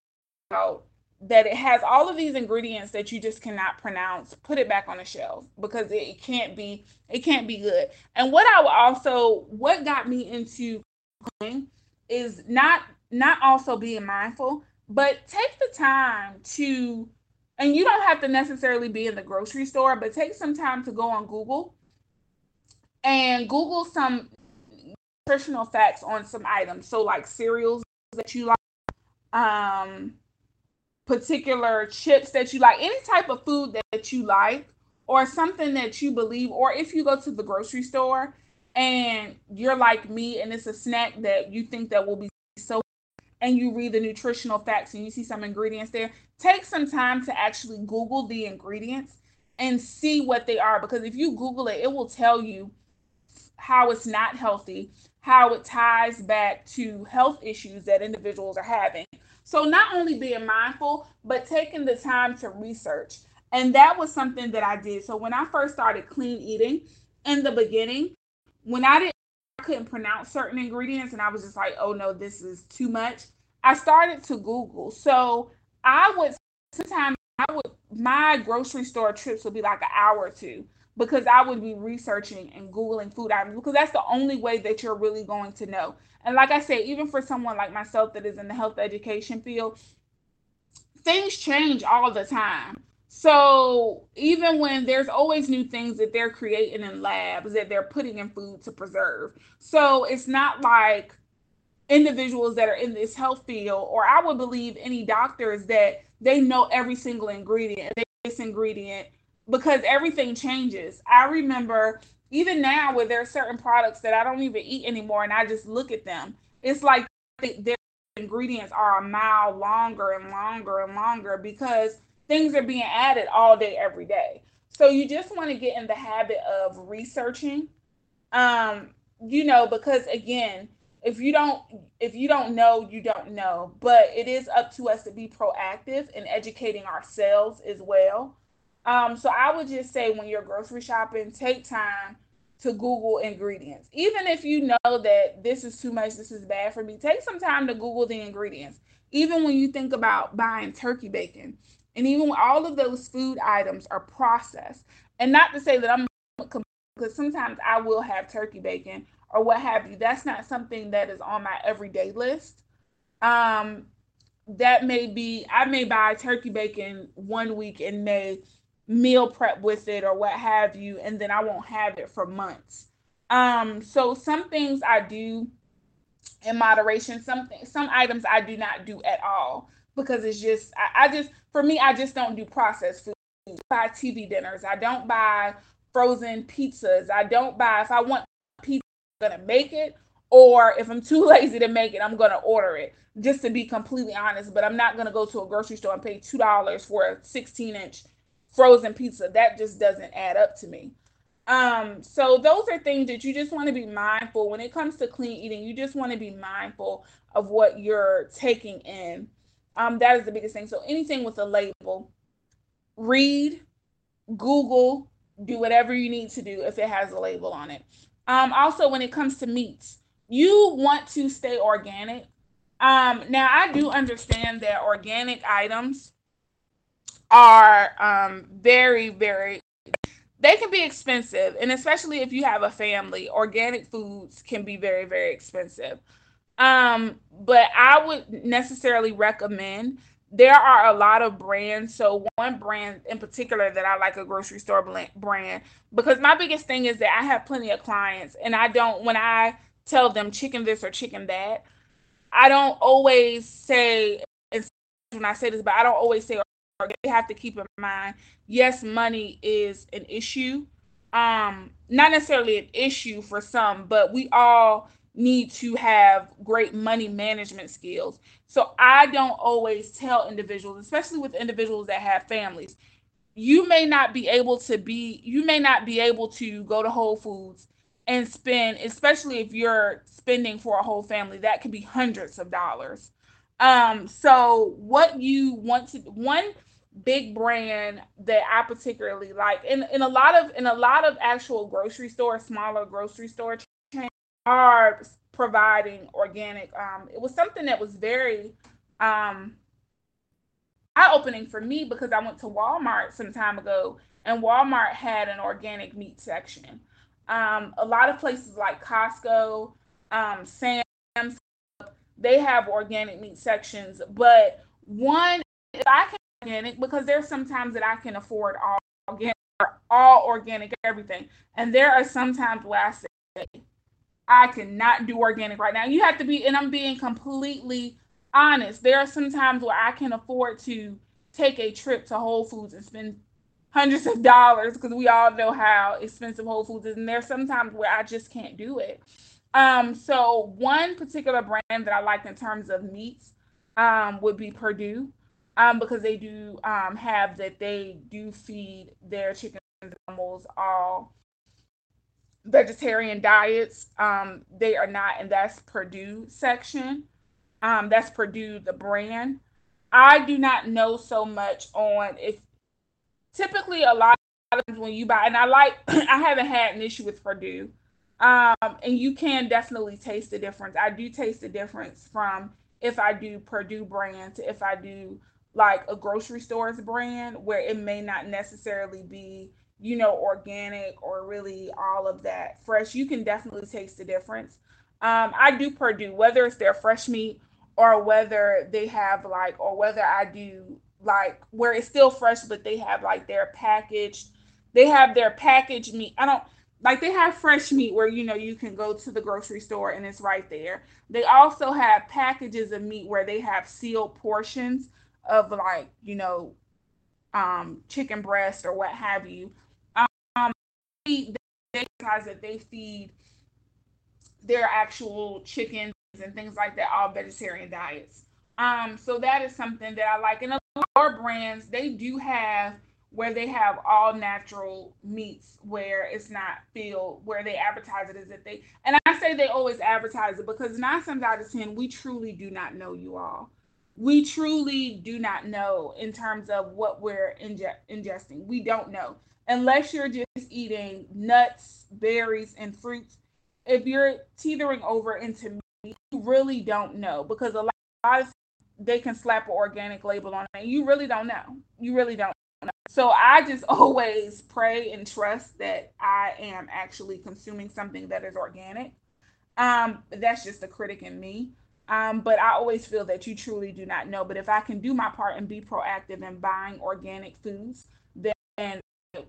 Speaker 3: that it has all of these ingredients that you just cannot pronounce, put it back on the shelf because it, it can't be it can't be good. And what I would also what got me into cooking is not not also being mindful, but take the time to, and you don't have to necessarily be in the grocery store, but take some time to go on Google and Google some nutritional facts on some items. So like cereals that you like, um particular chips that you like, any type of food that you like, or something that you believe, or if you go to the grocery store and you're like me and it's a snack that you think that will be so, and you read the nutritional facts and you see some ingredients there, take some time to actually Google the ingredients and see what they are. Because if you Google it, it will tell you how it's not healthy, how it ties back to health issues that individuals are having. So, not only being mindful, but taking the time to research. And that was something that I did. So, when I first started clean eating in the beginning, when I didn't, I couldn't pronounce certain ingredients and I was just like, oh no, this is too much, I started to Google. So, I would sometimes, I would, my grocery store trips would be like an hour or two because I would be researching and Googling food items because that's the only way that you're really going to know. And like I said, even for someone like myself that is in the health education field, things change all the time. So even when there's always new things that they're creating in labs that they're putting in food to preserve. So it's not like individuals that are in this health field, or I would believe any doctors that they know every single ingredient, this ingredient, because everything changes. I remember even now where there are certain products that I don't even eat anymore, and I just look at them. It's like their ingredients are a mile longer and longer and longer because things are being added all day, every day. So you just want to get in the habit of researching, um you know, because again, if you don't if you don't know, you don't know, but it is up to us to be proactive in educating ourselves as well. Um so I would just say when you're grocery shopping, take time to Google ingredients. Even if you know that this is too much, this is bad for me, take some time to Google the ingredients. Even when you think about buying turkey bacon, and even when all of those food items are processed, and not to say that I'm, because sometimes I will have turkey bacon or what have you. That's not something that is on my everyday list. Um, that may be, I may buy turkey bacon one week and may meal prep with it or what have you, and then I won't have it for months. Um, so some things I do in moderation. Some some items I do not do at all because it's just I, I just for me I just don't do processed food. I buy T V dinners. I don't buy frozen pizzas. I don't buy if I want pizza, I'm gonna make it, or if I'm too lazy to make it, I'm gonna order it. Just to be completely honest, but I'm not gonna go to a grocery store and pay two dollars for a sixteen inch frozen pizza. That just doesn't add up to me. Um, so those are things that you just want to be mindful when it comes to clean eating. You just want to be mindful of what you're taking in. Um, that is the biggest thing. So anything with a label, read, Google, do whatever you need to do if it has a label on it. Um, also, when it comes to meats, you want to stay organic. Um, now, I do understand that organic items are um, very, very, they can be expensive. And especially if you have a family, organic foods can be very, very expensive. Um, but I would necessarily recommend there are a lot of brands. So one brand in particular that I like, a grocery store brand, because my biggest thing is that I have plenty of clients and I don't, when I tell them chicken this or chicken that, I don't always say, and when I say this, but I don't always say, or they have to keep in mind, yes, money is an issue. Um, not necessarily an issue for some, but we all need to have great money management skills. So I don't always tell individuals, especially with individuals that have families, you may not be able to be you may not be able to go to Whole Foods and spend, especially if you're spending for a whole family, that could be hundreds of dollars. Um so what you want to, one big brand that I particularly like, in, in a lot of in a lot of actual grocery stores, smaller grocery store chains are providing organic. Um it was something that was very um eye-opening for me because I went to Walmart some time ago and Walmart had an organic meat section. Um, a lot of places like Costco, um, Sam's, they have organic meat sections. But one, if I can organic, because there's sometimes that I can afford all organic, all organic everything, and there are sometimes where I say I cannot do organic right now. You have to be, and I'm being completely honest. There are some times where I can afford to take a trip to Whole Foods and spend hundreds of dollars because we all know how expensive Whole Foods is. And there's sometimes where I just can't do it. Um, so one particular brand that I like in terms of meats um, would be Perdue, um, because they do um, have that they do feed their chicken animals all vegetarian diets. Um, they are not, and that's Perdue section. Um, that's Perdue, the brand. I do not know so much on if typically a lot of times when you buy, and I like, I haven't had an issue with Perdue. Um, and you can definitely taste the difference. I do taste the difference from if I do Perdue brand to if I do like a grocery store's brand, where it may not necessarily be, you know, organic or really all of that fresh. You can definitely taste the difference. Um, I do Perdue, whether it's their fresh meat or whether they have like, or whether I do like where it's still fresh, but they have like their packaged, they have their packaged meat. I don't, like they have fresh meat where you know you can go to the grocery store and it's right there. They also have packages of meat where they have sealed portions of like, you know, um chicken breast or what have you. Um they advertise that they feed their actual chickens and things like that, all vegetarian diets. Um, so that is something that I like. And a lot of brands, they do have where they have all natural meats where it's not filled, where they advertise it as if they, and I say they always advertise it because nine times out of ten, we truly do not know, you all. We truly do not know in terms of what we're inge- ingesting. We don't know. Unless you're just eating nuts, berries, and fruits, if you're teetering over into meat, you really don't know because a lot of they can slap an organic label on it. You really don't know. You really don't know. So I just always pray and trust that I am actually consuming something that is organic. Um, that's just the critic in me. Um, but I always feel that you truly do not know. But if I can do my part and be proactive in buying organic foods, then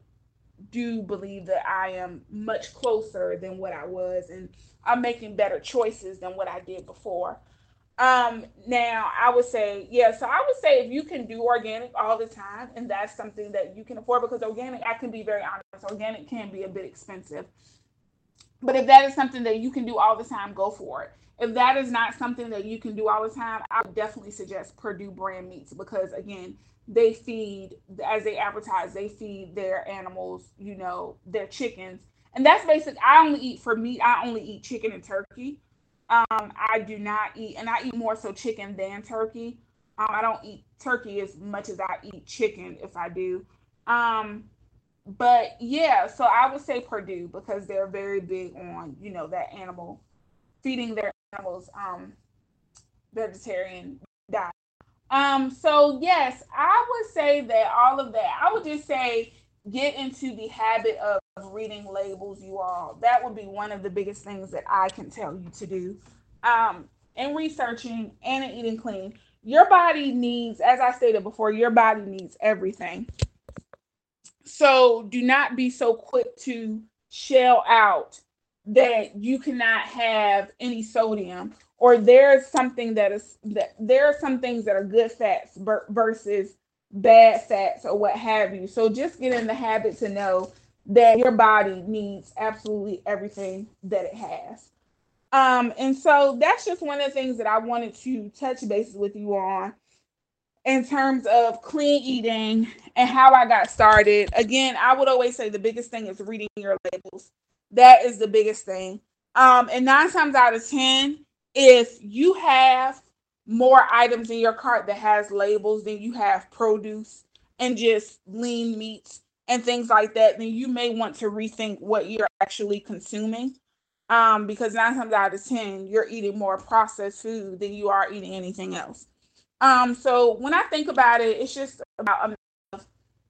Speaker 3: do believe that I am much closer than what I was, and I'm making better choices than what I did before. Um, now I would say, yeah, so I would say if you can do organic all the time, and that's something that you can afford, because organic, I can be very honest, organic can be a bit expensive. But if that is something that you can do all the time, go for it. If that is not something that you can do all the time, I would definitely suggest Perdue brand meats because again, they feed, as they advertise, they feed their animals, you know, their chickens. And that's basic. I only eat, for meat, I only eat chicken and turkey. Um, I do not eat, and I eat more so chicken than turkey. Um, I don't eat turkey as much as I eat chicken if I do. Um, but yeah, so I would say Purdue because they're very big on, you know, that animal, feeding their animals um, vegetarian diet. Um, so yes, I would say that all of that, I would just say get into the habit of reading labels, you all. That would be one of the biggest things that I can tell you to do. Um, and researching and in eating clean. Your body needs, as I stated before, your body needs everything. So do not be so quick to shell out that you cannot have any sodium, or there's something that is that there are some things that are good fats versus bad fats or what have you. So just get in the habit to know that your body needs absolutely everything that it has. Um, and so that's just one of the things that I wanted to touch bases with you on in terms of clean eating and how I got started. Again, I would always say the biggest thing is reading your labels. That is the biggest thing. Um, and nine times out of ten, if you have more items in your cart that has labels than you have produce and just lean meats and things like that, then you may want to rethink what you're actually consuming. Um, because nine times out of ten, you're eating more processed food than you are eating anything else. Um, so when I think about it, it's just about um,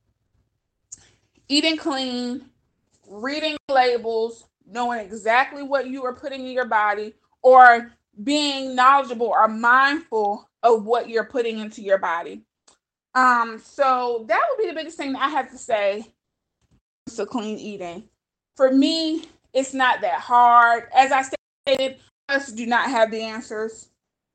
Speaker 3: eating clean, reading labels, knowing exactly what you are putting in your body, or being knowledgeable or mindful of what you're putting into your body. Um, so that would be the biggest thing that I have to say to clean eating. For me, it's not that hard. As I stated, us do not have the answers.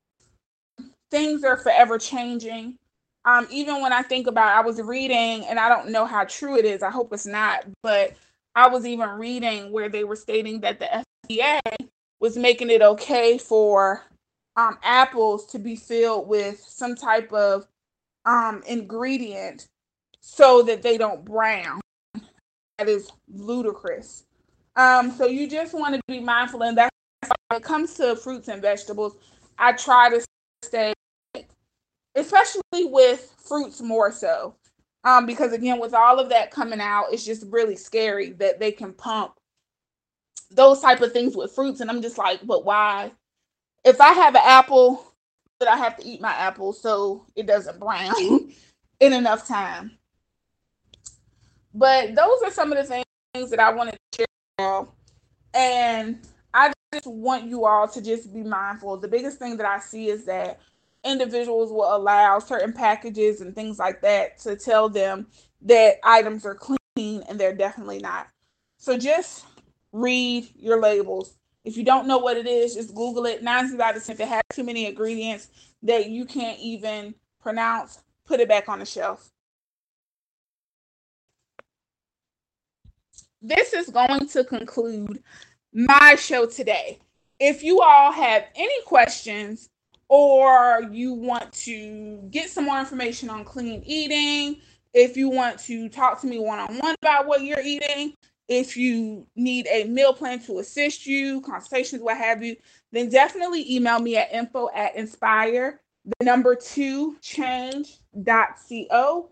Speaker 3: Things are forever changing. Um, even when I think about, I was reading, and I don't know how true it is. I hope it's not, but I was even reading where they were stating that the F D A was making it okay for um, apples to be filled with some type of um, ingredient so that they don't brown. That is ludicrous. Um, so you just want to be mindful, and that's when it comes to fruits and vegetables. I try to stay, especially with fruits more so, um, because again, with all of that coming out, it's just really scary that they can pump those type of things with fruits, and I'm just like, but why? If I have an apple, that I have to eat my apple so it doesn't brown in enough time. But those are some of the things that I wanted to share with y'all. And I just want you all to just be mindful. The biggest thing that I see is that individuals will allow certain packages and things like that to tell them that items are clean, and they're definitely not. So just read your labels. If you don't know what it is, just Google it. Nine times out of ten, if it has too many ingredients that you can't even pronounce, put it back on the shelf. This is going to conclude my show today. If you all have any questions, or you want to get some more information on clean eating, if you want to talk to me one-on-one about what you're eating, if you need a meal plan to assist you, consultations, what have you, then definitely email me at info at inspire, the number two change dot co.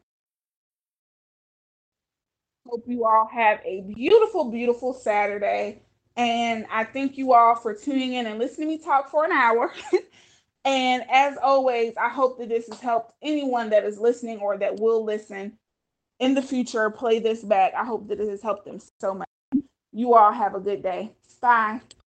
Speaker 3: Hope you all have a beautiful, beautiful Saturday. And I thank you all for tuning in and listening to me talk for an hour. And as always, I hope that this has helped anyone that is listening or that will listen in the future, play this back. I hope that it has helped them so much. You all have a good day. Bye.